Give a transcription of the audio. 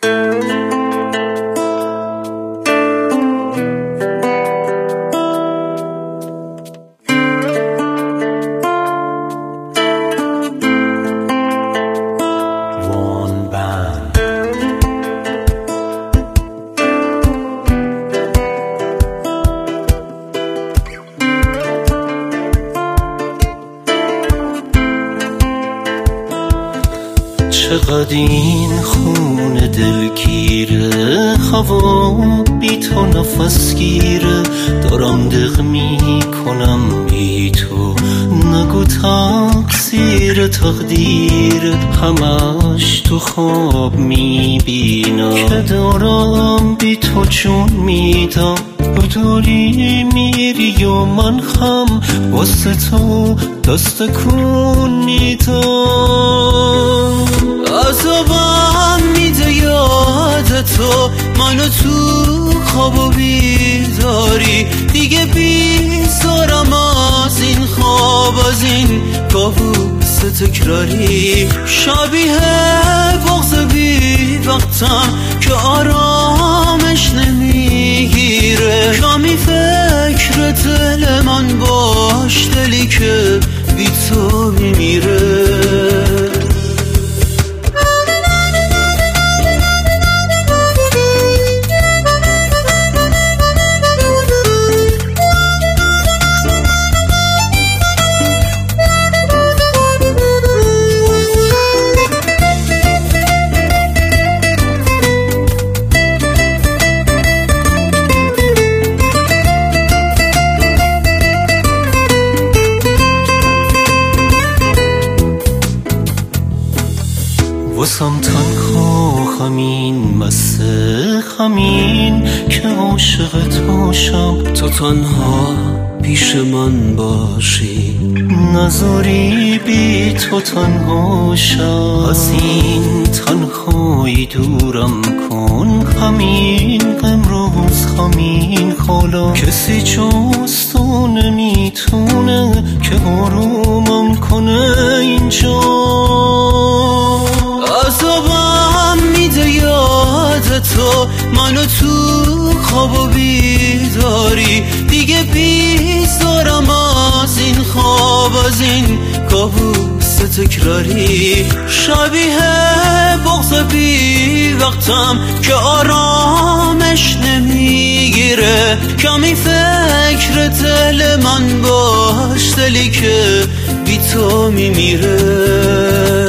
چقدر این خونه دلگیره، هوا بی تو نفس گیره، دارم دق می کنم بی تو، نگو تقصیر تقدیر، همش تو خواب می بینم که دارم بی تو جون میدم. تو داری میری و من خم واسه تو دست کن میدم. عذابم میده یاد تو، منو تو خواب و بیداری، دیگه بیزارم از این خواب، از این کابوس تکراری. شبیه بغض بی وقتم که آرامش نمیگیره، کمی فکر دل من باش، دلی که بی تو میمیره. واسم تنها همین مسه همین که عاشق توشم، تو تنها پیش من باشی، نذاری بی تو تنها شم. از این تنهایی دورم کن، همین امروز همین حالا، کسی جز تو نمیتونه که آرومم کنه اینجا. عذابم میده یاد تو، منو تو خواب و بیداری، دیگه بیزارم از این خواب، از این کابوس تکراری. شبیه بغض بی وقتم که آرامش نمیگیره، کمی فکر دل من باش، دلی که بی تو میمیره.